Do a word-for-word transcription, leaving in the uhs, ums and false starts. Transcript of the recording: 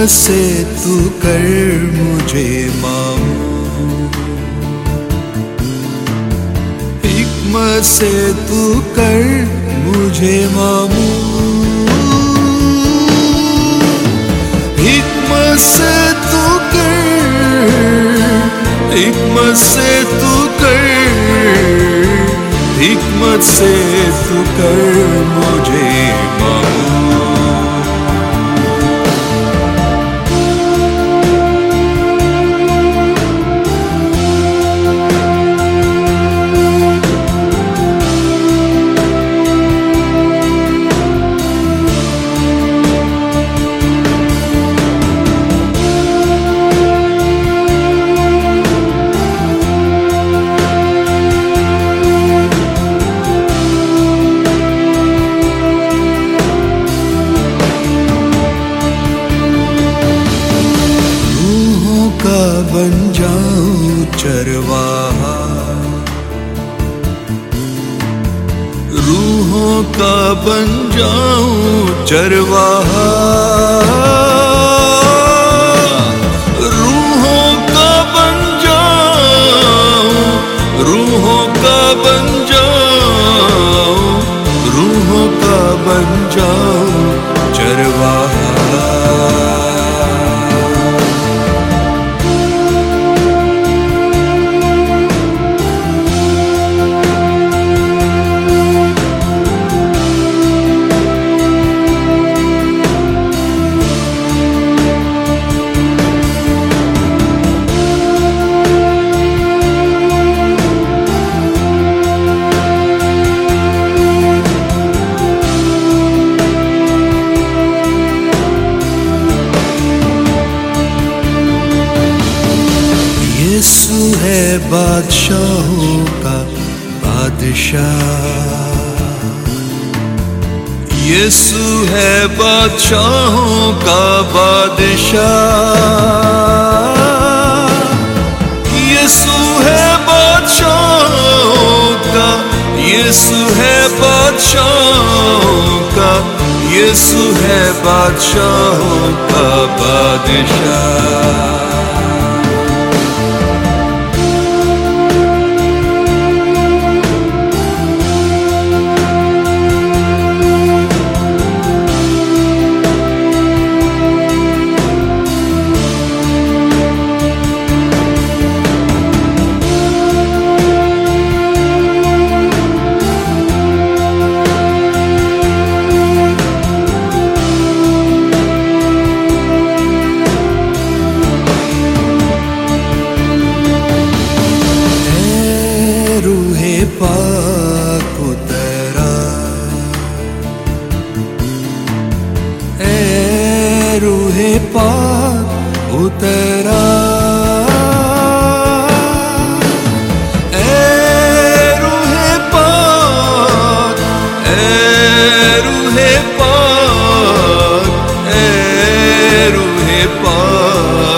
से तू कर मुझे मामूर, हिकमत से तू कर मुझे मामूर, हिकमत से तू कर, हिकमत से तू कर, हिकमत से तू कर मुझे मामूर। बन जाऊं चरवाहा, रूहों का बन जाऊं चरवाहा, रूहों का बन जाऊं, रूहों का बन जाऊं, रूहों का बन जाऊं चरवाहा। यीशु है बादशाहों का बादशाह, यीशु है बादशाहों का बादशाह, यीशु है बादशाहों का, यीशु है बादशाहों का, यीशु है बादशाहों का बादशाह। पाक उतरा, ए रूहे पाक उतरा, ए रूहे पाक, ए रूहे पाक, ए रूहे पाक